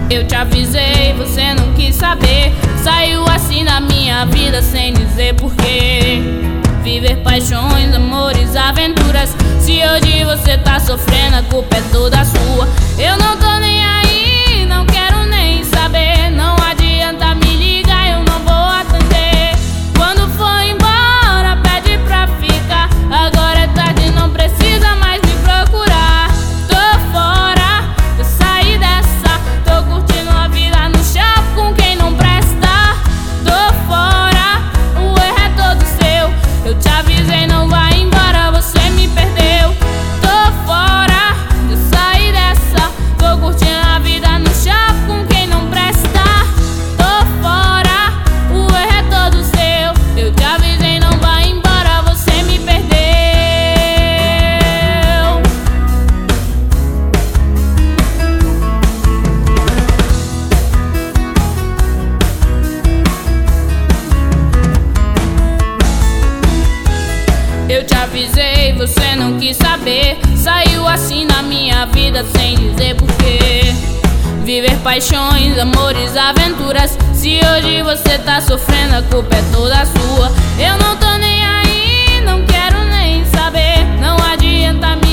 Eu te avisei, você não quis saber. Saiu assim na minha vida sem dizer porquê. Viver paixões, amores, aventuras. Se hoje você tá sofrendo, a culpa é toda sua. Eu não tô nem aí, não quero nem saber. Não adianta me ligar, eu não vou atender. Quando for embora, pede pra ficar. Agora é tarde, não precisa mais me procurar. Tô fora, eu saí dessa. Tô curtindo a vida no shopping com quem não presta. Tô fora, o erro é todo seu. Eu te avisei, não vai embora, você me perdeu. Tô fora, eu saí dessa. Tô curtindo a vida no shopping com quem não presta. Tô fora, o erro é todo seu. Eu te avisei, não vai embora, você me perdeu. Eu te avisei, você não quis saber. Saiu assim na minha vida sem dizer porquê. Viver paixões, amores, aventuras. Se hoje você tá sofrendo, a culpa é toda sua. Eu não tô nem aí, não quero nem saber. Não adianta me